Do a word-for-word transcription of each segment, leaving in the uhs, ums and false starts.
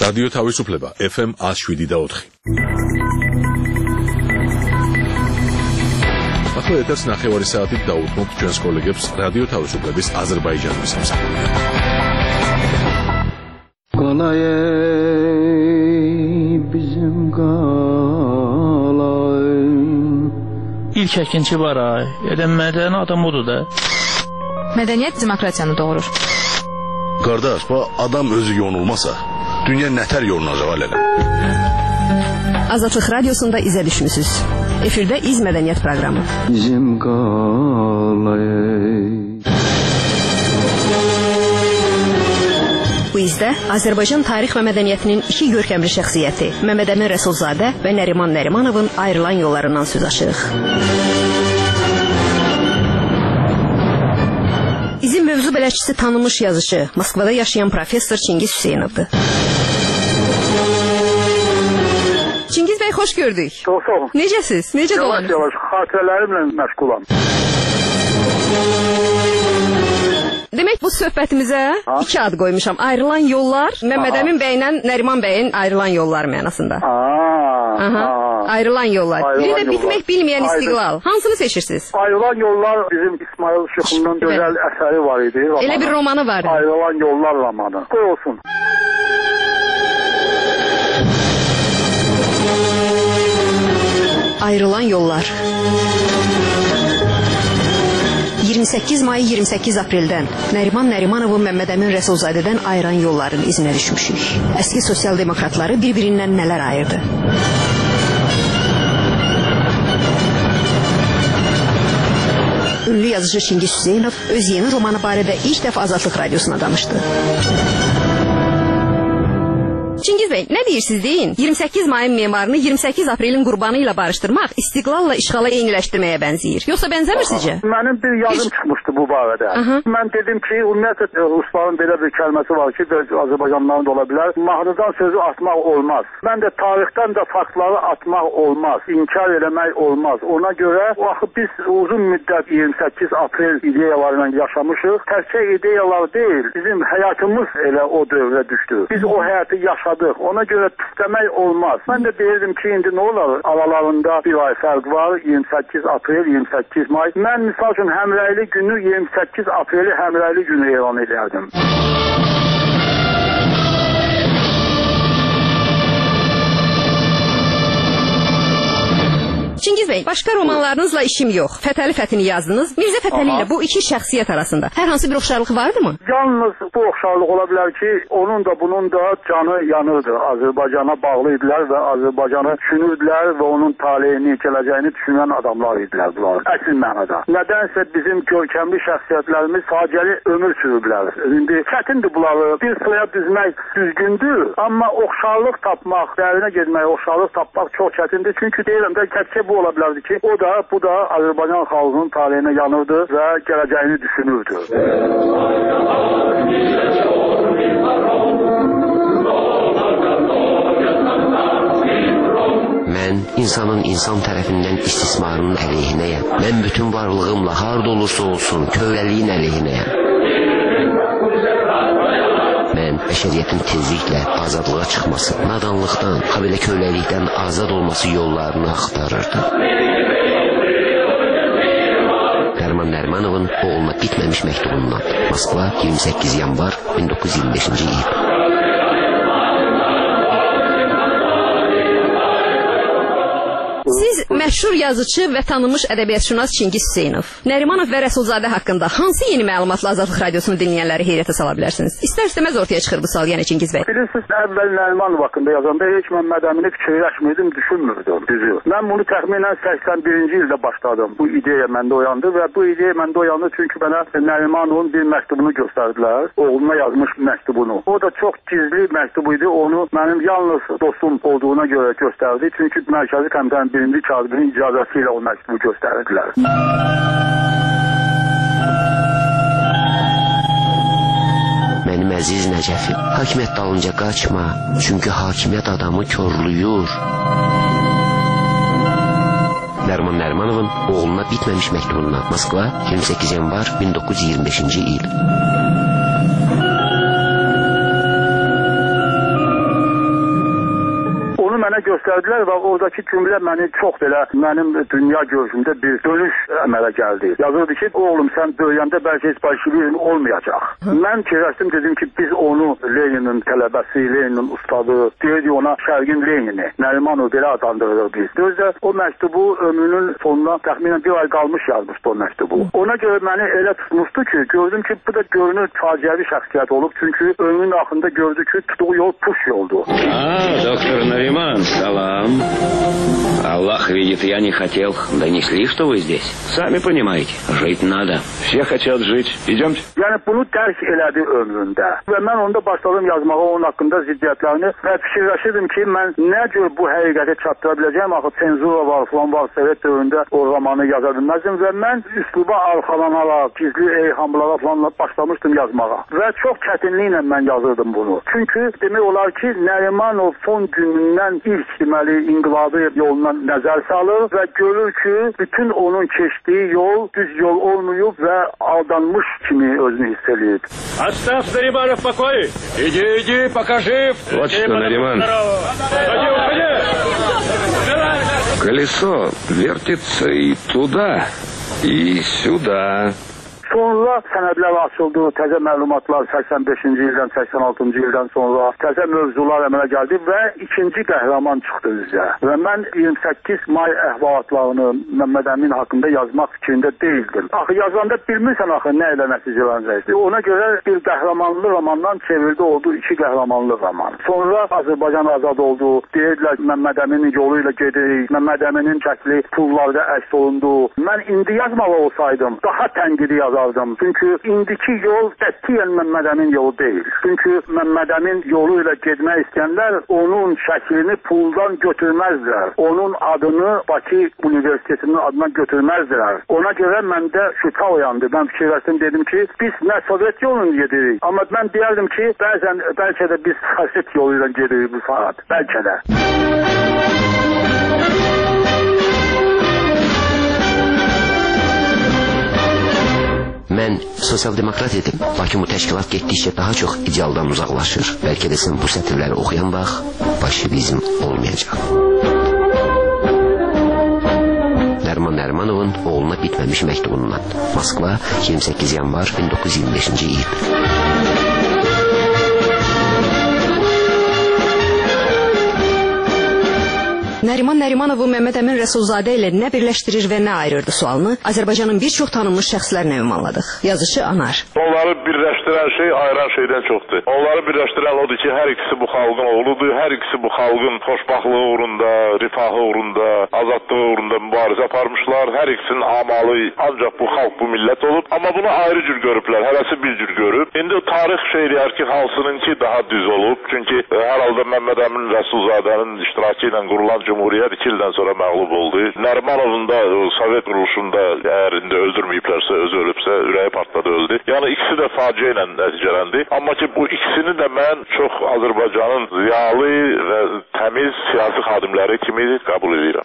რადიო თავისუფლება ეფ ემ one oh seven და four. ახლა ეთერს ნახევარი საათით დაუთმობთ ჩვენს კოლეგებს რადიო თავისუფლების აზერბაიჯანის სამსახურში. Qalay bizim qalay. İlk əkinçi var ay. Edən mədəni adam odur da. Mədəniyyət demokratiyanı doğurur. Qardaş, bu adam özü yonulmasa, dünya nətər yolunacaq alələ? Azadlıq Radiosunda izə düşmüsünüz. Efirdə İz Mədəniyyət proqramı. Bizim qalay. Bu izdə Azərbaycan tarix və mədəniyyətinin iki görkəmli şəxsiyyəti Məmməd Əmin Rəsulzadə və Nəriman Nərimanovun ayrılan yollarından söz açırıq. İzin mövzu bələdçisi tanınmış yazıcı, Moskvada yaşayan professor Çingiz Hüseynovdur. Çingiz bəy, xoş gördük. Çox sağ olun. Necəsiz? Necə dolanırsınız? Yavaş-yavaş xatirələrimlə məşğulam. Demək, bu söhbətimizə ha? iki ad qoymuşam. Ayrılan yollar, Məmməd Əmin bəylə Nəriman bəyin ayrılan yolları mənasında. Aa, Aha. Aa. Ayrılan yollar. Ayrılan Bir də yollar. bitmək bilməyən istiqlal. Hansını seçirsiniz? Ayrılan yollar bizim İsmail Şıxunun gözəl əsəri var idi. Romanı. Elə bir romanı var. Ayrılan yollar romanı. Qoy olsun. Ayrılan yollar. iyirmi səkkiz may iyirmi səkkiz apreldən Nəriman Nərimanovun Məmməd Əmin Rəsulzadədən ayıran yolların izinə düşmüşük. Əski sosial demokratları bir-birindən nələr ayırdı? Ünlü yazıcı Çingiz Hüseynov öz yeni romanı barədə ilk dəfə Azadlıq Radiosuna danışdı. Çingiz bəy, nə deyirsiniz deyin? iyirmi səkkiz mayın memarını iyirmi səkkiz aprelin qurbanı ilə barışdırmaq istiqlalla işğala eyniləşdirməyə bənzəyir. Yoxsa bənzəmir sizcə? Mənim bir yazım Hiç... çıxmışdı bu barədə. Aha. Mən dedim ki, ümumiyyətlə Rusların belə bir kəlməsi var ki, Azərbaycanlıların da ola bilər. Mahnıdan sözü atmaq olmaz. Mən də tarixdən də faktları atmaq olmaz. İnkar eləmək olmaz. Ona görə axı biz uzun müddət iyirmi səkkiz aprel ideyalarıyla yaşamışıq. Təkcə ideyalar deyil, bizim həyatımız elə o dövrə düşdü. Biz o həyatı yaşamışıq. Ona görə pisləmək olmaz. Mən də deyirdim ki, indi nə olar? Aralarında bir ay fərq var. iyirmi səkkiz aprel, iyirmi səkkiz may. Mən misal üçün həmrəyli günü iyirmi səkkiz apreli həmrəyli günü elan edərdim. Çingiz bəy, başqa romanlarınızla işim yox. Fətəli Fətini yazdınız. Mirzə Fətəli ilə bu iki şəxsiyyət arasında hər hansı bir oxşarlıq vardımı? Yalnız bu oxşarlıq ola bilər ki, onun da bunun da canı yanırdı. Azərbaycana bağlı idilər və Azərbaycanı düşünürdülər və onun taleyini, gələcəyini düşünən adamlar idilər bunlar. Əsl mənada. Nədənsə bizim görkəmli şəxsiyyətlərimiz faciəli ömür sürüblər. İndi çətindir bunları bir sıraya düzmək düzgündür, amma oxşarlıq tapmaq, dərinə getmək, oxşarlıq tapmaq çox çətindir. Çünki deyirəm də təkcə bu ola bilərdi ki, o da, bu da Azərbaycan xalqının taleyinə yanırdı və gələcəyini düşünürdü. Mən insanın insan tərəfindən istismarının əleyhinəyəm. Mən bütün varlığımla harda olursa olsun kövrəliyin əleyhinəyəm. Mən bəşəriyyətin tezliklə azadlığa çıxması, nadanlıqdan, habelə köləlikdən azad olması yollarını axtarırdı. Nəriman Nərimanovun oğluna bitməmiş məktubundan. Moskva, iyirmi səkkiz yanvar min doqquz yüz iyirmi beşinci il. Siz məşhur yazıcı və tanınmış ədəbiyyatşünas Çingiz Hüseynov, Nərimanov və Rəsulzadə haqqında hansı yeni məlumatla Azadlıq Radiosunu dinləyənləri heyrətə sala bilərsiniz? İstər-istəməz ortaya çıxır bu sual, yəni Çingiz bəy. Bilirsiniz, əvvəl Nərimanov haqqında yazanda heç mən Məmməd Əmini fikirləşmirdim, düşünmürdüm, düzü. Mən bunu təxminən səksən birinci ildə başladım. Bu ideya məndə oyandı və bu ideya məndə oyandı çünki mənə Nərimanovun bir məktubunu göstərdilər, oğluna yazmış məktubunu. O da çox gizli məktub idi, onu mənim yalnız dostum olduğuna görə göstərdi. Çünki Mərkəzi Komitənin birinci kağıdının icazəsi ilə o məktubu göstərdilər. Mənim əziz Nəcəfim, hakimiyyət dalınca qaçma, çünki hakimiyyət adamı körlüyür. Nəriman Nərimanovun oğluna bitməmiş məktubundan. Moskva, iyirmi səkkiz yanvar min doqquz yüz iyirmi beşinci il. mənə göstərdilər və oradakı cümlə məni çox belə mənim dünya görüşümdə bir dönüş əmələ gəldi. Yazırdı ki, oğlum sən böyüyəndə bəlkə heç bolşevizm olmayacaq. Hı. Mən fikirləşdim, dedim ki, biz onu Leninin tələbəsi, Leninin ustadı, deyirdik ona Şərqin Lenini, Nərimanov belə adlandırırıq biz. Gözlə o məktubu ömrünün sonuna təxminən bir ay qalmış yazmışdı o məktubu. Ona görə məni elə tutmuşdu ki, gördüm ki, bu da görünür faciəvi şəxsiyyət olub. Çünki ömrünün axırında gördü ki, tutduğu yol puş yoldu. А, доктор Нариман, салам. Аллах видит, я не хотел. Донесли, что вы здесь. Сами понимаете, жить надо. Все хотят жить. Идемте. Yəni bunu dərk elədi ömründə. Və mən onda başladım yazmağa onun haqqında ziddiyyətlərini və fikirləşirdim ki, mən nə cür bu həqiqəti çatdıra biləcəyim. Axı senzura var, falan var, Sovet dövründə o romanı yaza bilməzdim və mən üsluba arxalanaraq, gizli eyhamlara falan başlamışdım yazmağa. Və çox çətinliklə mən yazırdım bunu. Çünki demək olar ki, Nərimanov son günündən ilk deməli inqilabi yoluna nəzər salır və görür ki, bütün onun keçdiyi yol düz yol olmayıb və aldanmış kimi özünü hiss eləyib. Оставь Наримана в покое. Иди, иди, покажи. Вот что, Нариман. Колесо вертится и туда, и сюда. Sonra sənədlər açıldı, təzə məlumatlar səksən beşinci ildən, səksən altıncı ildən sonra təzə mövzular əmələ gəldi və ikinci qəhrəman çıxdı üzə. Və mən iyirmi səkkiz may əhvalatlarını Məmməd Əmin haqqında yazmaq fikrində deyildim. Axı yazanda bilmirsən axı nə ilə nəticələnəcəkdi. Ona görə bir qəhrəmanlı romandan çevirdi oldu iki qəhrəmanlı roman. Sonra Azərbaycan azad oldu, deyirdilər Məmməd Əminin yolu ilə gedirik, Məmməd Əminin şəkli pullarda əks olundu. Mən indi yazmalı olsaydım daha tənqidi yazardım. Çünki indiki yol qətiyyən Məmməd Əmin yolu deyil. Çünki Məmməd Əmin yolu ilə getmək istəyənlər onun şəklini puldan götürməzdilər. Onun adını Bakı Universitetinin adına götürməzdilər. Ona görə məndə şübhə oyandı. Mən fikirləşdim, dedim ki, biz nə Sovet yolunu gedirik. Amma mən deyərdim ki, bəzən bəlkə də biz faşist yolu ilə gedirik bu saat. Bəlkə də. Mən sosial-demokrat idim, lakin bu təşkilat getdikcə daha çox idealdan uzaqlaşır. Bəlkə də sən bu sətirləri oxuyan vaxt bolşevizm olmayacaq. Nəriman Nərimanovun oğluna bitməmiş məktubundan. Moskva, iyirmi səkkiz yanvar min doqquz yüz iyirmi beşinci il. Nəriman Nərimanovu Məmməd Əmin Rəsulzadə ilə nə birləşdirir və nə ayırırdı sualını Azərbaycanın bir çox tanınmış şəxslərlə ünvanladıq. Yazıcı Anar. Onları birləşdirən şey ayıran şeydən çoxdur. Onları birləşdirən odur ki, hər ikisi bu xalqın oğludur, hər ikisi bu xalqın xoşbaxtlığı uğrunda, rifahı uğrunda, azadlığı uğrunda mübarizə aparmışlar. Hər ikisinin amalı ancaq bu xalq, bu millət olub. Amma bunu ayrı cür görüblər, hərəsi bir cür görüb. İndi tarix şey deyər ki, hansınınki daha düz olub. Çünki hər halda Məmməd Əmin Rəsulzadənin iştirakı ilə qurulan Cumhuriyet iki ildən sonra məğlub oldu. Nərimanovun da Sovet quruluşunda əgər indi öldürməyiblərsə, özü ölübsə, ürəyi partladı, öldü. Yəni ikisi də faciə ilə nəticələndi. Amma ki bu ikisini də mən çox Azərbaycanın ziyalı və təmiz siyasi xadimləri kimi qəbul edirəm.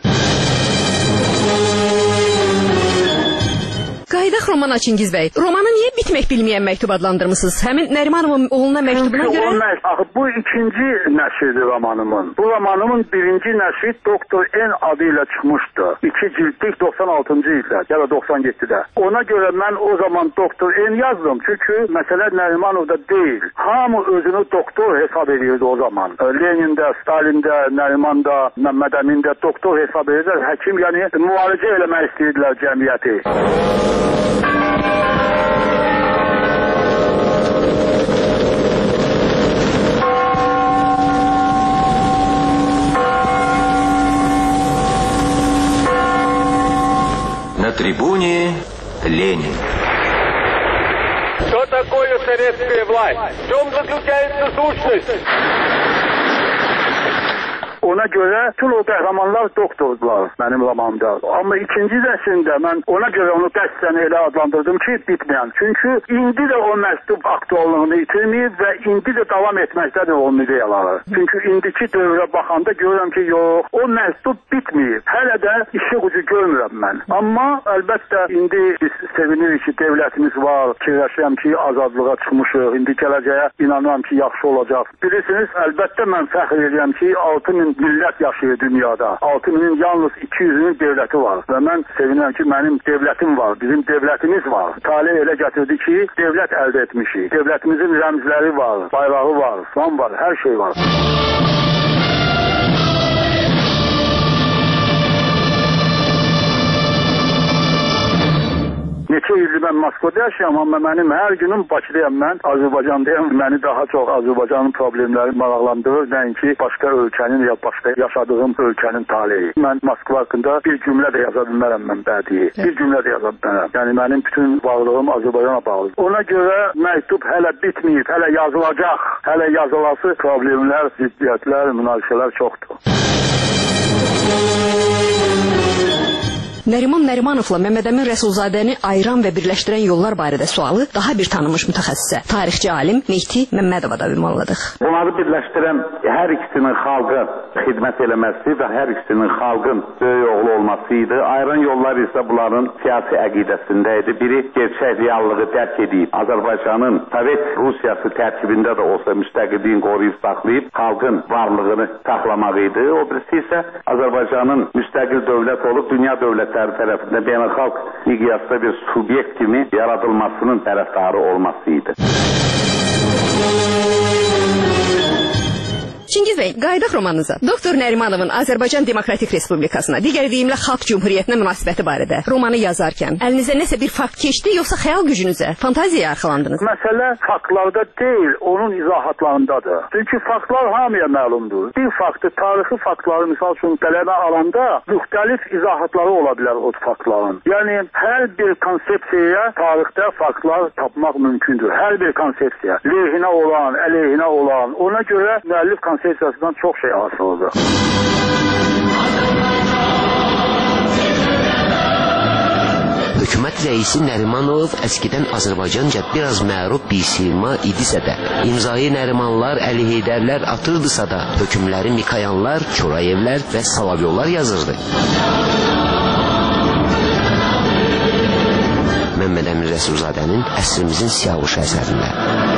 Qayıdaq romana Çingiz bəy. Romanı niyə bitmək bilməyən məktub adlandırmısınız? Həmin Nərimanovun oğluna məktubuna görə... Axı bu ikinci nəşrdir romanımın. Bu romanımın birinci nəşri Doktor N adı ilə çıxmışdı. İki cildlik doxsan altıncı ildə, ya da doxsan yeddidə. Ona görə mən o zaman Doktor N yazdım. Çünki məsələ Nərimanovda deyil. Hamı özünü doktor hesab edirdi o zaman. Lenində, Stalində, Nərimanda, Məmməd Əmində doktor hesab edirlər. Həkim, yəni müalicə eləmək istəyirdilər cəmiyyəti. На трибуне Ленин. Что такое советская власть? В чем заключается сущность? Ona görə tüm o qəhrəmanlar doktordular mənim romanımda. Amma ikinci nəşrində mən ona görə onu qəsdən elə adlandırdım ki, bitməyən. Çünki indi də o məktub aktuallığını itirməyib və indi də davam etməkdədir onun ideyaları. Çünki indiki dövrə baxanda görürəm ki, yox, o məktub bitməyib. Hələ də işıq ucu görmürəm mən. Amma əlbəttə indi biz sevinirik ki, devlətimiz var, fikirləşirəm ki, azadlığa çıxmışıq, indi gələcəyə inanıram ki, yaxşı olacaq. Bilirsiniz, əlbəttə mən fəxr edirəm ki, altı min millət yaşayır dünyada. altı minin yalnız iki yüzünün devləti var. Və mən sevinirəm ki, mənim devlətim var, bizim devlətimiz var. Talih elə gətirdi ki, devlət əldə etmişik. Devlətimizin rəmzləri var, bayrağı var, falan var, hər şey var. Neçə ildir mən Moskvada yaşayam, amma mənim hər günüm Bakıdayam mən, Azərbaycandayam. Məni daha çox Azərbaycanın problemləri maraqlandırır, nəinki başqa ölkənin ya başqa yaşadığım ölkənin taleyi. Mən Moskva haqqında bir cümlə də yaza bilmərəm mən bədiyi. Bir cümlə də yaza bilmərəm. Yəni mənim bütün varlığım Azərbaycana bağlıdır. Ona görə məktub hələ bitməyib, hələ yazılacaq. Hələ yazılası problemlər, ziddiyyətlər, münaqişələr çoxdur. Nəriman Nərimanovla Məmməd Əmin Rəsulzadəni ayıran və birləşdirən yollar barədə sualı daha bir tanınmış mütəxəssisə, tarixçi alim Mehdi Məmmədova da ünvanladıq. Bunları birləşdirən hər ikisinin xalqa xidmət eləməsi və hər ikisinin xalqın böyük oğlu olması idi. Ayıran yollar isə bunların siyasi əqidəsində idi. Biri gerçək reallığı dərk edib, Azərbaycanın Sovet Rusiyası tərkibində də olsa müstəqilliyin qoruyub saxlayıb, xalqın varlığını saxlamaq idi. O birisi isə Azərbaycanın müstəqil dövlət olub, dünya dövlət tərəfində beynəlxalq miqyasda bir subyekt kimi yaradılmasının tərəfdarı olması idi. Çingiz bəy, qayıdaq romanınıza. Doktor Nərimanovun Azərbaycan Demokratik Respublikasına, digər deyimlə Xalq Cumhuriyyətinə münasibəti barədə romanı yazarkən əlinizə nəsə bir fakt keçdi, yoxsa xəyal gücünüzə, fantaziyaya arxalandınız? Məsələ faktlarda deyil, onun izahatlarındadır. Çünki faktlar hamıya məlumdur. Bir faktı, tarixi faktları misal üçün qələmə alanda müxtəlif izahatları ola bilər o faktların. Yəni hər bir konsepsiyaya tarixdə faktlar tapmaq mümkündür. Hər bir konsepsiya. Leyhinə olan, əleyhinə olan. Ona görə müəllif konsepsiyasından çox şey asılıdır. Hökumət rəisi Nərimanov əskidən Azərbaycanca biraz məruf bir sima idisə də, imzayı Nərimanlar, Əli Heydərlər atırdısa da, hökümləri Mikayanlar, Çorayevlər və Salavyollar yazırdı. Məmməd Əmin Rəsulzadənin Əsrimizin Siyavuş əsərində.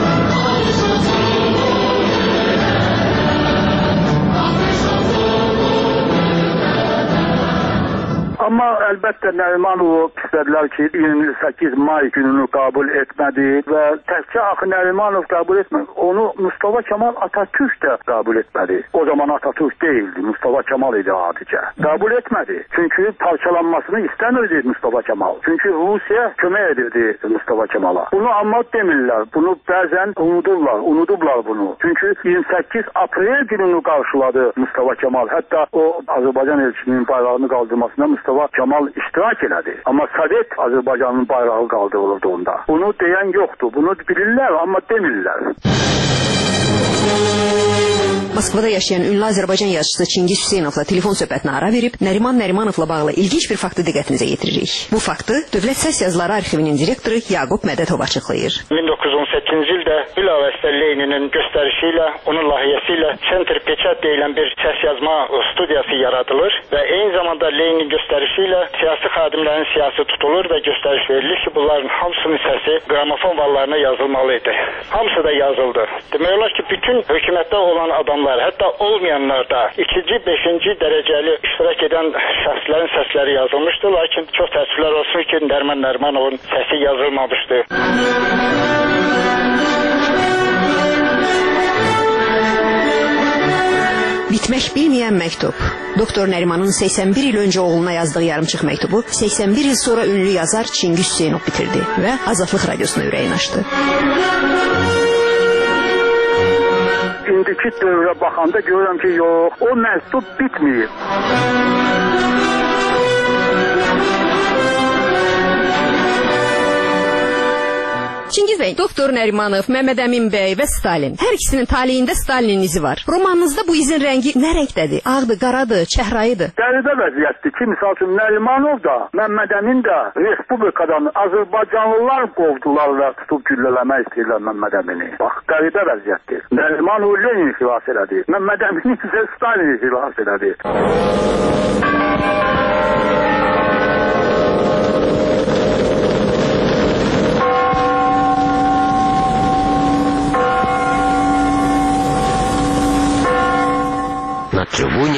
Amma əlbəttə Nərimanovu istədilər ki, iyirmi səkkiz may gününü qəbul etmədi və təkcə axı Nərimanov qəbul etmədi. Onu Mustafa Kemal Atatürk də qəbul etmədi. O zaman Atatürk deyildi, Mustafa Kemal idi adicə. Qəbul etmədi. Çünki parçalanmasını istəmirdi Mustafa Kemal. Çünki Rusiya kömək edirdi Mustafa Kemala. Bunu amma demirlər. Bunu bəzən unudurlar, unudublar bunu. Çünki iyirmi səkkiz aprel gününü qarşıladı Mustafa Kemal. Hətta o Azərbaycan elçinin bayrağını qaldırmasına Mustafa Kemal iştirak elədi. Amma Sovet Azərbaycanın bayrağı qaldırılırdı onda. Bunu deyən yoxdur. Bunu bilirlər, amma demirlər. Moskvada yaşayan ünlü Azərbaycan yazıçısı Çingiz Hüseynovla telefon söhbətinə ara verib Nəriman Nərimanovla bağlı ilginç bir faktı diqqətinizə yetiririk. Bu faktı Dövlət Səs Yazıları Arxivinin direktoru Yaqub Mədətov açıqlayır. min doqquz yüz on səkkizinci ildə bilavasitə Leninin göstərişi ilə, onun layihəsi ilə Center Peçat deyilən bir səs yazma studiyası yaradılır və eyni zamanda Lenin göstərişi ilə siyasi xadimlərin siyasi tutulur və göstəriş verilir ki, bunların hamısının səsi qramofon vallarına yazılmalıydı. Hamısı da yazıldı. Demək olar ki, bütün hökumətdə olan adamlar, hətta olmayanlar da ikinci, beşinci dərəcəli iştirak edən şəxslərin səsləri yazılmışdı, lakin çox təəssüflər olsun ki, Nəriman Nərimanovun səsi yazılmamışdı. Bitmək bilməyən məktub. Doktor Nərimanın səksən bir il öncə oğluna yazdığı yarımçıq məktubu səksən bir il sonra ünlü yazar Çingiz Hüseynov bitirdi və Azadlıq Radiosuna ürəyin açdı. İndiki dövrə baxanda görürəm ki, yox, o məktub bitməyib. Çingiz bəy, doktor Nərimanov, Məmməd Əmin bəy və Stalin. Hər ikisinin taleyində Stalinin izi var. Romanınızda bu izin rəngi nə rəngdədir? Ağdır, qaradır, çəhrayıdır? Qəribə vəziyyətdir ki, misal üçün Nərimanov da, Məmməd Əmin də Respublikadan Azərbaycanlılar qovdular və tutub güllələmək istəyirlər Məmməd Əmini. Bax, qəribə vəziyyətdir. Nərimanov Lenin xilas elədi. Məmməd Əmin isə Stalin xilas elədi. На трибуне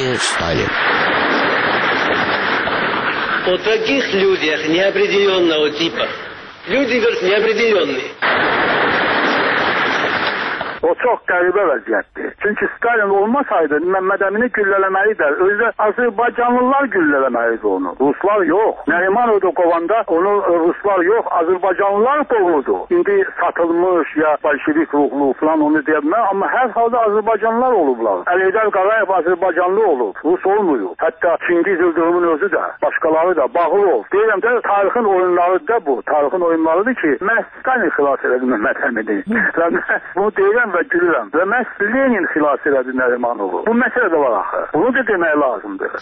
о таких людях неопределенного типа. Люди, говорят, неопределенные. O çox qəribə vəziyyətdir. Çünki Stalin olmasaydı Məmməd Əmini güllələməli də, özü Azərbaycanlılar güllələməlidir onu. Ruslar yox. Nərimanov da qovanda onu Ruslar yox, Azərbaycanlılar qovurdu. İndi satılmış ya bolşevik ruhlu falan onu deyə bilməm, amma hər halda Azərbaycanlılar olublar. Əliydər Qarayev Azərbaycanlı olub, Rus olmuyor. Hətta Çingiz Yıldırımın özü də, başqaları da bağlı ol. Deyirəm də tarixin oyunları da bu. Tarixin oyunlarıdır ki, mən Stalin xilas elədi Məmməd Əmini. Bunu deyirəm və gülürəm. Və məhz Lenin xilas elədi Nərimanovu. Bu məsələ də var axı. Bunu da demək lazımdır.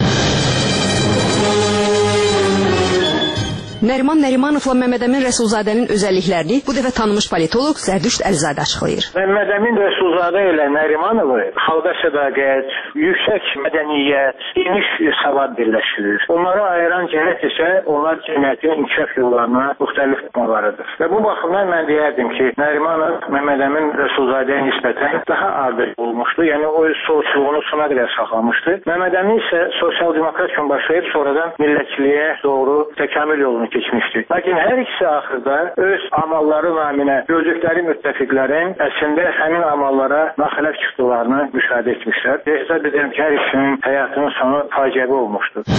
Nəriman Nərimanovla Məmməd Əmin Rəsulzadənin özəlliklərini bu dəfə tanınmış politoloq Zərdüşt Əlizadə açıqlayır. Məmməd Əmin Rəsulzadə ilə Nərimanovu xalqa sədaqət, yüksək mədəniyyət, geniş savad birləşdirir. Onları ayıran cəhət isə onlar cəmiyyətin inkişaf yollarına müxtəlif tutmalarıdır. Və bu baxımdan mən deyərdim ki, Nərimanov Məmməd Əmin Rəsulzadəyə nisbətən daha adil olmuşdu. Yəni o solçuluğunu sona qədər saxlamışdı. Məmməd Əmin isə sosial-demokrat kimi başlayıb sonradan millətçiliyə doğru təkamül yolunu keçmişdi. Lakin hər ikisi axırda öz amalları naminə gördükləri müttəfiqlərin əslində həmin amallara naxilaf çıxdıqlarını müşahidə etmişlər. Hesab edirəm ki, hər ikisinin həyatının sonu faciəvi olmuşdur.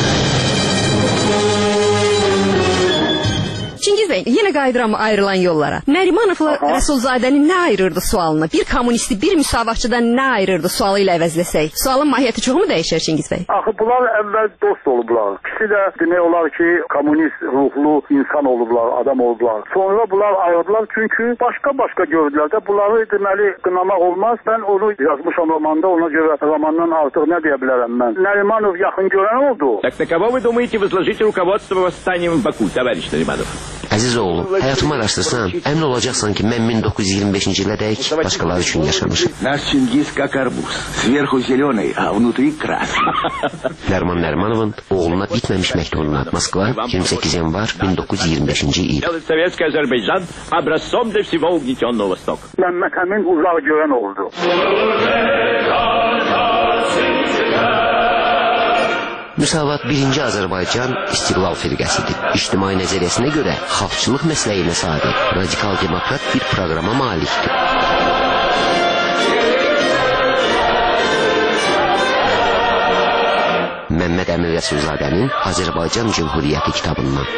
Çingiz bəy, yenə qayıdıram ayrılan yollara. Nərimanovla Rəsulzadəni nə ayırırdı sualını? Bir kommunisti, bir müsavatçıdan nə ayırırdı sualı ilə əvəzləsək? Sualın mahiyyəti çoxmu dəyişər Çingiz bəy? Axı bunlar əvvəl dost olublar. İkisi də demək olar ki, kommunist ruhlu insan olublar, adam olublar. Sonra bunlar ayrıldılar çünki başqa-başqa gördülər də. Bunları deməli qınamaq olmaz. Mən onu yazmışam romanda, ona görə romandan artıq nə deyə bilərəm mən? Nərimanov yaxın görən oldu. Так на кого вы думаете возложить руководство восстанием в Баку, товарищ Нариманов? Əziz oğlum, həyatımı araşdırsan, əmin olacaqsan ki, mən min doqquz yüz iyirmi beşinci ilədək başqaları üçün yaşamışım. Наш Чингис как арбуз. Сверху зеленый, а внутри красный. Nəriman Nərimanovun oğluna bitməmiş məktubuna Moskva, iyirmi səkkiz yanvar min doqquz yüz iyirmi beşinci il. Советский Азербайджан образцом для всего угнетенного Востока. Məmməd Əmin uzaq görən oldu. Müsavat birinci Azərbaycan İstiqlal firqəsidir. İctimai nəzəriyyəsinə görə xalqçılıq məsləyinə sadiq, radikal demokrat bir proqrama malikdir. Məmməd Əmin Rəsulzadənin Azərbaycan Cümhuriyyəti kitabından.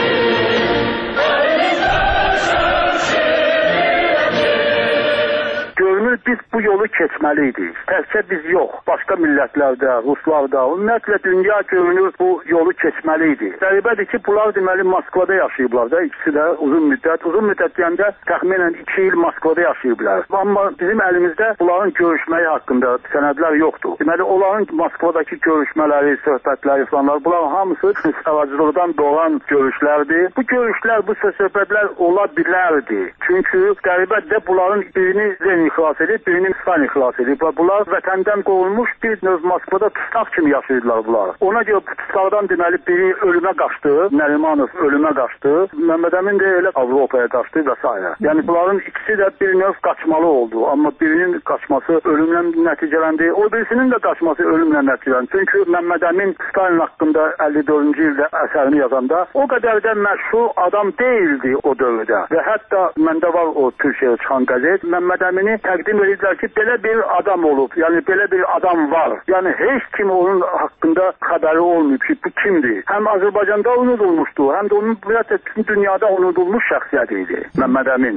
Görünür biz bu yolu keçməliydik. Təkcə biz yox, başqa millətlərdə, Ruslarda, ümumiyyətlə dünya görünür bu yolu keçməliydi. Qəribədir ki, bunlar deməli Moskvada yaşayıblar da, ikisi də uzun müddət. Uzun müddət deyəndə təxminən iki il Moskvada yaşayıblar. Amma bizim əlimizdə bunların görüşməyi haqqında sənədlər yoxdur. Deməli, onların Moskvadakı görüşmələri, söhbətləri falanlar, bunların hamısı savacılıqdan doğan görüşlərdir. Bu görüşlər, bu söhbətlər ola bilərdi. Çünki qəribədir bunların birini Lenin xilas edib, birini Stalin xilas edib. Bunlar vətəndən qovulmuş bir növ Moskvada tutaq kimi yaşayırdılar bunlar. Ona görə bu tutaqdan deməli biri ölümə qaçdı, Nərimanov ölümə qaçdı, Məmməd Əmin də elə Avropaya qaçdı və s. Yəni bunların ikisi də bir növ qaçmalı oldu. Amma birinin qaçması ölümlə nəticələndi, o birisinin də qaçması ölümlə nəticələndi. Çünki Məmməd Əmin Stalin haqqında əlli dördüncü ildə əsərini yazanda o qədər də məşhur adam deyildi o dövrdə. Və hətta məndə var o Türkiyəyə çıxan qəzet, Məmməd Əmini təqdim edirlər ki, belə bir adam olub, yəni belə bir adam var. Yəni heç kim onun haqqında xəbəri olmayıb ki, bu kimdir? Həm Azərbaycanda unudulmuşdu, həm də onun bütün dünyada unudulmuş şəxsiyyət idi Məmməd Əmin.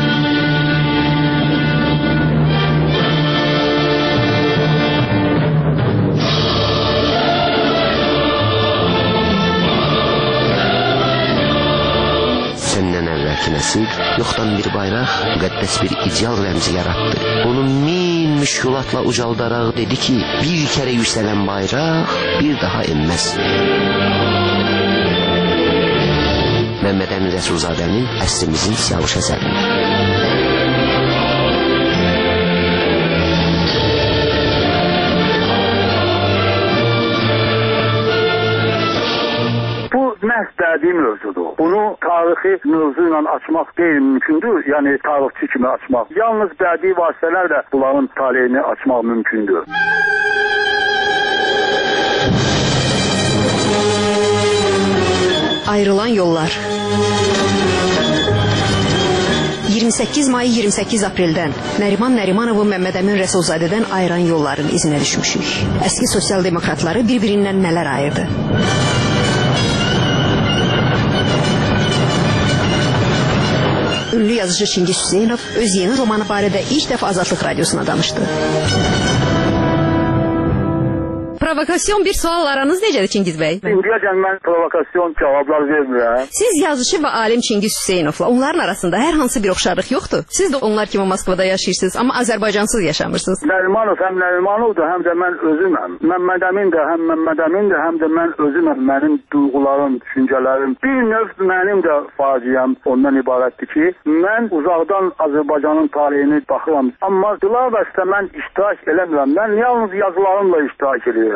Səndən əvvəlki nəsil yoxdan bir bayraq, müqəddəs bir ideal rəmzi yaratdı. Onu min müşkülatla ucaldaraq dedi ki, bir kərə yüksələn bayraq bir daha enməz. Məmməd Əmin Rəsulzadənin əsrimizin siyavuş əsəridir. Məhz dədiyi mövzudur. Bunu tarixi mövzu ilə açmaq qeyri-mümkündür, yəni tarixçi kimi açmaq. Yalnız bədii vasitələrlə bunların taleyini açmaq mümkündür. Ayrılan yollar. iyirmi səkkiz may iyirmi səkkiz apreldən Nəriman Nərimanovun Məmməd Əmin Rəsulzadədən ayıran yolların izinə düşmüşük. Əski sosial demokratları bir-birindən nələr ayırdı? Ünlü yazıcı Çingiz Hüseynov öz yeni romanı barədə ilk dəfə Azadlıq Radiosuna danışdı. Provokasyon bir sual aranız necədir Çingiz bəy? İndiyəcən mən provokasyon cavablar vermirəm. Siz yazıcı və alim Çingiz Hüseynovla onların arasında hər hansı bir oxşarlıq yoxdur. Siz də onlar kimi Moskvada yaşayırsınız, amma Azərbaycansız yaşamırsınız. Nərimanov həm Nərimanovdur, həm də mən özüməm. Məmməd Əmin də həm Məmməd Əmindir, həm də mən özüməm. Mənim duyğularım, düşüncələrim, bir növ mənim də faciəm ondan ibarətdir ki, mən uzaqdan Azərbaycanın tarixini baxıram. Amma bilavasitə mən iştirak eləmirəm. Mən yalnız yazılarımla iştirak edirəm.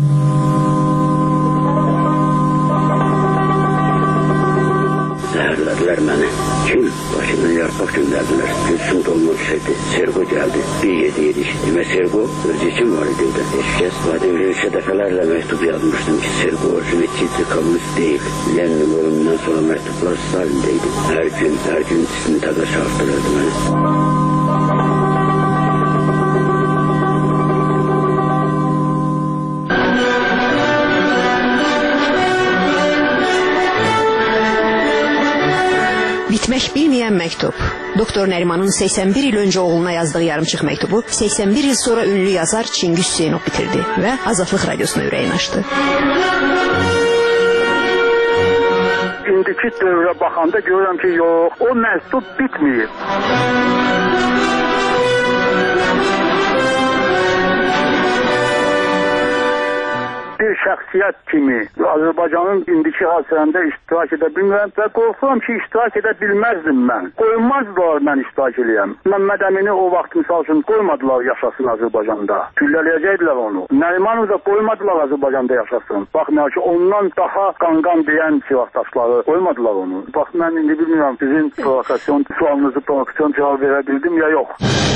Zəhərlədilər məni. Kim? Başından yarpaq göndərdilər. Gülsüm dolma düşərdi. Sergo gəldi. Bir yedi yedik. Demə Sergo özü kim var idi evdə? Heç kəs. Vadim Leviçə dəfələrlə məktub yazmışdım ki, Sergo hürmetçisi komünist deyil. Lenin ölümündən sonra məktublar Stalindəydi. Hər gün, hər gün istintaqa çağırtırırdı məni. Bitmək bilməyən məktub. Doktor Nərimanın səksən bir il öncə oğluna yazdığı yarımçıq məktubu səksən bir il sonra ünlü yazar Çingiz Hüseynov bitirdi və Azadlıq Radiosuna ürəyin açdı. İndiki dövrə baxanda görürəm ki, yox, o məktub bitməyib. Bir şəxsiyyət kimi Azərbaycanın indiki hadisələrində iştirak edə bilmirəm və qorxuram ki, iştirak edə bilməzdim mən. Qoymazdılar mən iştirak eləyəm. Məmməd Əmini o vaxt misal üçün qoymadılar yaşasın Azərbaycanda. Güllələyəcəkdilər onu. Nərimanov da qoymadılar Azərbaycanda yaşasın. Baxmayaq ki, ondan daha qanqan deyən silahdaşları qoymadılar onu. Bax, mən indi bilmirəm sizin provokasyon sualınızı provokasyon cavab verə bildim ya yox.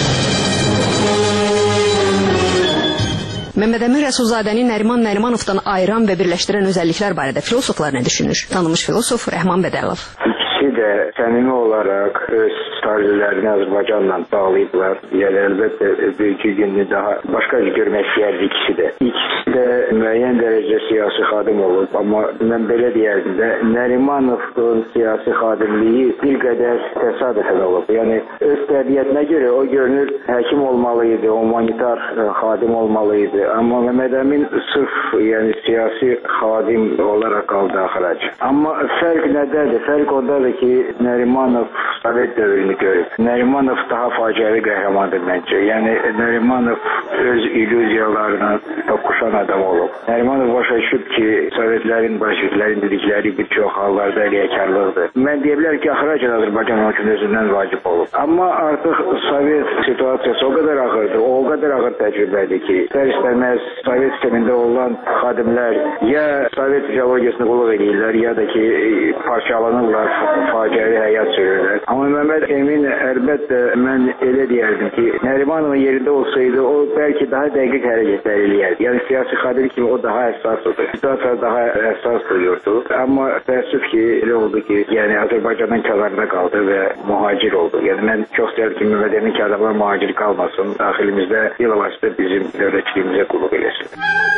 Məmməd Əmin Rəsulzadəni Nəriman Nərimanovdan ayıran və birləşdirən özəlliklər barədə filosoflar nə düşünür? Tanınmış filosof Rəhman Bədəlov. İkisi də səmimi olaraq öz tarihlərini Azərbaycanla bağlayıblar. Yəni əlbəttə bir iki günlü daha başqa bir görmək istəyərdi ikisi də. İkisi də müəyyən dərəcədə siyasi xadim olub, amma mən belə deyərdim də Nərimanovun siyasi xadimliyi bir qədər təsadüfən olub. Yəni öz təbiətinə görə o görünür həkim olmalıydı, humanitar xadim olmalıydı. Amma Məmməd Əmin sırf yəni siyasi xadim olaraq qaldı axıraca. Amma fərq nədədir? Fərq ondadır ki, Nərimanov Sovet dövrünü görüb. Nərimanov daha faciəvi qəhrəmandır məncə. Yəni Nərimanov öz illüziyalarına toqquşan adam olub. Nərimanov başa düşüb ki, Sovetlərin, bolşeviklərin dedikləri bir çox hallarda riyakarlıqdır. Mən deyə bilərəm ki, axıracan Azərbaycan hökuməti özündən vacib olub. Amma artıq Sovet situasiyası o qədər ağırdır, o qədər ağır təcrübədir ki, istər-istəməz Sovet sistemində olan xadimlər ya Sovet ideologiyasına qulluq edirlər, ya da ki, parçalanırlar, faciəvi həyat sürürlər. Amma Məmməd Əmin əlbəttə mən elə deyərdim ki, Nərimanovun yerində olsaydı o bəlkə daha dəqiq hərəkətlər eləyərdi. Yəni siyasi xadim kimi o daha həssasdır. Situasiya daha həssas duyurdu. Amma təəssüf ki, elə oldu ki, yəni Azərbaycanın kənarında qaldı və mühacir oldu. Yəni mən çox istərdim ki, Məmməd Əmin ki, adamlar mühacir qalmasın, daxilimizdə bilavasitə bizim dövlətçiliyimizə qulluq eləsin.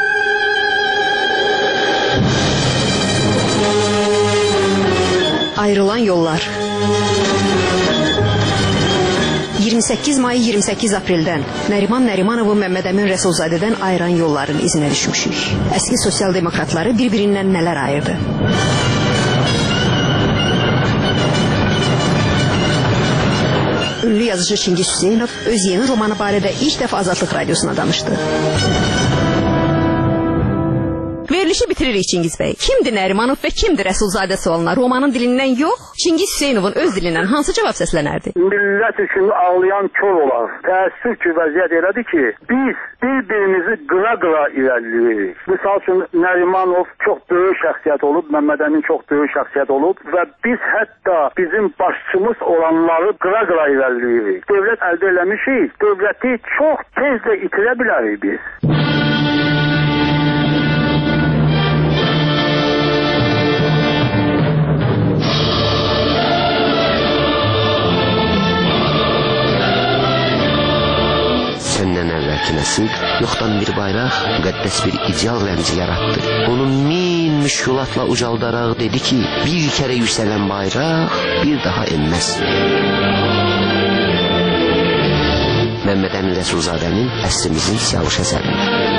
Ayrılan yollar. iyirmi səkkiz may iyirmi səkkiz apreldən Nəriman Nərimanovun Məmməd Əmin Rəsulzadədən ayıran yolların izinə düşmüşük. Əski sosial demokratları bir-birindən nələr ayırdı? Ünlü yazıcı Çingiz Hüseynov öz yeni romanı barədə ilk dəfə Azadlıq Radiosuna danışdı. Verilişi bitiririk Çingiz bəy. Kimdir Nərimanov və kimdir Rəsulzadə sualına romanın dilindən yox, Çingiz Hüseynovun öz dilindən hansı cavab səslənərdi? Millət üçün ağlayan kör olar. Təəssüf ki, vəziyyət elədir ki, biz bir-birimizi qıra-qıra irəliləyirik. Misal üçün Nərimanov çox böyük şəxsiyyət olub, Məmməd Əmin çox böyük şəxsiyyət olub və biz hətta bizim başçımız olanları qıra-qıra irəliləyirik. Dövlət əldə eləmişik, dövləti çox tez də itirə bilərik biz. makinəsi yoxdan bir bayraq, müqəddəs bir ideal rəmzi yaratdı. Onu min müşkülatla ucaldaraq dedi ki, bir kərə yüksələn bayraq bir daha enməz. Məmməd Əmin Rəsulzadənin əsrimizin Siyavuş əsərində.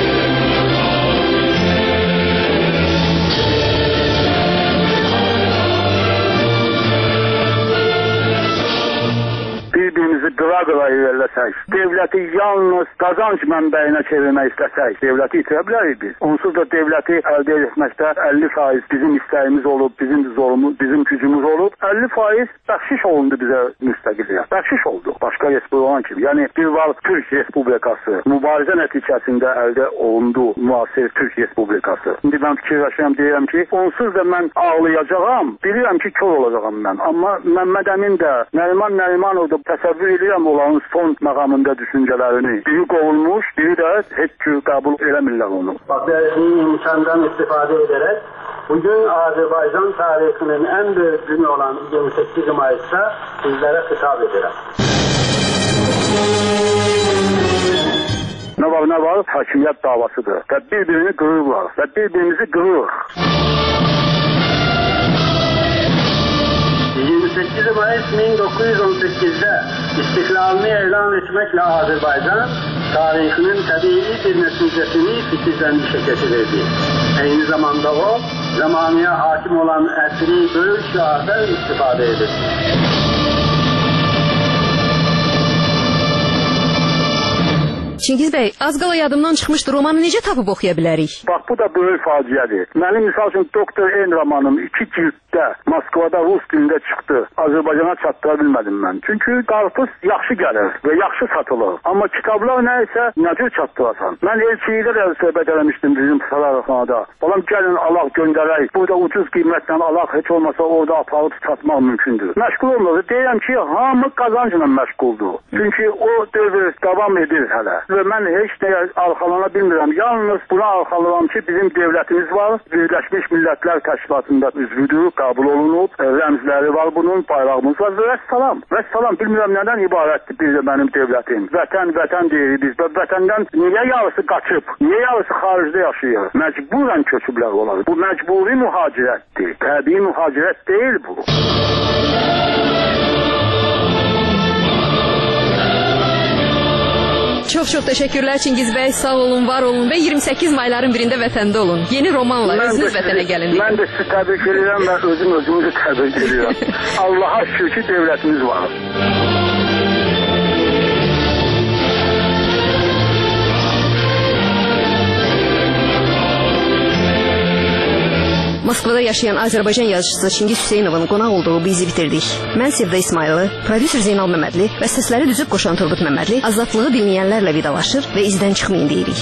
Bir-birimizi qıra-qıra ilerləsək, devləti yalnız qazanc mənbəyinə çevirmək istəsək, devləti itirə bilərik biz. Onsuz da devləti əldə etməkdə əlli faiz bizim istəyimiz olub, bizim zorumuz, bizim gücümüz olub. əlli faiz bəxşiş olundu bizə müstəqilliyə. Bəxşiş oldu. Başqa respublika olan kimi. Yəni bir var Türk Respublikası mübarizə nəticəsində əldə olundu müasir Türk Respublikası. İndi mən fikirləşirəm, deyirəm ki, onsuz da mən ağlayacağam, bilirəm ki, kör olacağam mən. Amma Məmməd Əmin də, Nəriman Nərimanov da təsəvvür edirəm onların son məqamında düşüncələrini. Biri qovulmuş, biri də heç cür qəbul eləmirlər onu. Bu imkandan istifadə edərək bugün Azərbaycan tarixinin ən böyük günü olan iyirmi səkkiz Mayıs'ta sizlərə xitab edirəm. Nə var, nə var? Hakimiyyət davasıdır. Və bir-birini qırırlar və bir-birimizi qırırıq. iyirmi səkkiz Mayıs min doqquz yüz on səkkizdə istiklalını elan etməklə Azərbaycan tarixinin təbii bir nəticəsini fikirlənmişə gətirirdi. Eyni zamanda o, zamanıya hakim olan əsri böyük şiardan istifadə edir. Çingiz bəy, az qala yadımdan çıxmışdı, romanı necə tapıb oxuya bilərik? Bax, bu da böyük faciədir. Mənim misal üçün Doktor N romanım iki cilddə Moskvada rus dilində çıxdı. Azərbaycana çatdıra bilmədim mən. Çünki qarpız yaxşı gəlir və yaxşı satılır. Amma kitablar nə isə necə çatdırasan? Mən elçiyə də söhbət eləmişdim bizim sarayxanada. Balam gəlin alaq göndərək. Burada ucuz qiymətlə alaq, heç olmasa orada aparıb satmaq mümkündür. Məşğul olmalı. Deyirəm ki, hamı qazancla məşğuldur. Çünki o dövr davam edir hələ. Və mən heç nəyə arxalana bilmirəm. Yalnız buna arxalanıram ki, bizim devlətimiz var. Birləşmiş Millətlər Təşkilatında üzvüdür, qəbul olunub. Rəmzləri var bunun, bayrağımız var. Və salam. Və salam. Bilmirəm nədən ibarətdir bir də mənim devlətim. Vətən, vətən deyirik biz. Və vətəndən niyə yarısı qaçıb? Niyə yarısı xaricdə yaşayır? Məcburən köçüblər olar. Bu məcburi mühacirətdir. Təbii mühacirət deyil bu. Çox-çox təşəkkürlər Çingiz bəy, sağ olun, var olun və iyirmi səkkiz mayların birində vətəndə olun. Yeni romanla özünüz vətənə gəlin. Mən də sizi təbrik edirəm və özüm özümüzü təbrik edirəm. Allaha şükür ki, devlətimiz var. Moskvada yaşayan Azərbaycan yazıçısı Çingiz Hüseynovun qonaq olduğu bizi bitirdik. Mən Sevda İsmayılı, prodüser Zeynal Məmmədli və səsləri düzüb qoşan Turgut Məmmədli azadlığı dinləyənlərlə vidalaşır və izdən çıxmayın deyirik.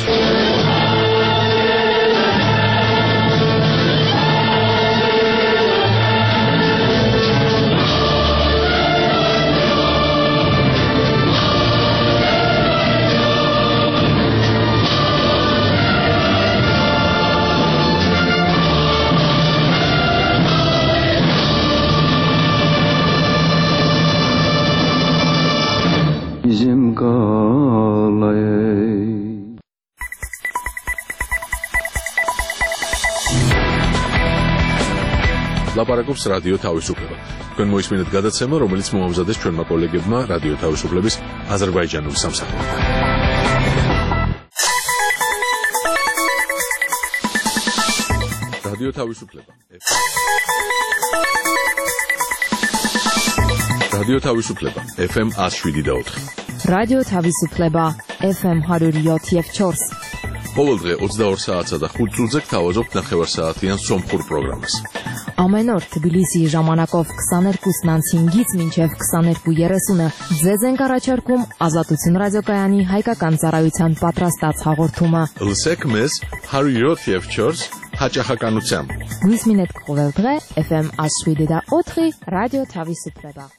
ლაპარაკობს რადიო თავისუფლება. თქვენ მოისმინეთ გადაცემა, რომელიც მოამზადეს ჩვენმა კოლეგებმა რადიო თავისუფლების აზერბაიჯანული სამსახურიდან. რადიო თავისუფლება. რადიო თავისუფლება ეფ ემ ათს შვიდი და ოთხი. რადიო თავისუფლება ეფ ემ ათი ათი ჩორს. ყოველდღე ოცდაორ საათსა და ხუთ წუთზე გთავაზობთ ნახევარსაათიან სომხურ პროგრამას. Ամեն օր Թբիլիսիի ժամանակով քսաներկուսն անցինգից մինչև քսաներկու երեսունը ձեզ ենք առաջարկում Ազատություն ռադիոկայանի հայկական ծառայության պատրաստած հաղորդումը։ Լսեք մեզ հարյուր յոթ չորս հաճախականությամբ։ Գույս մինետ կողել դղե էֆ էմ աշվիդի դա օթրի ռադիո Թավիսուպրեբա։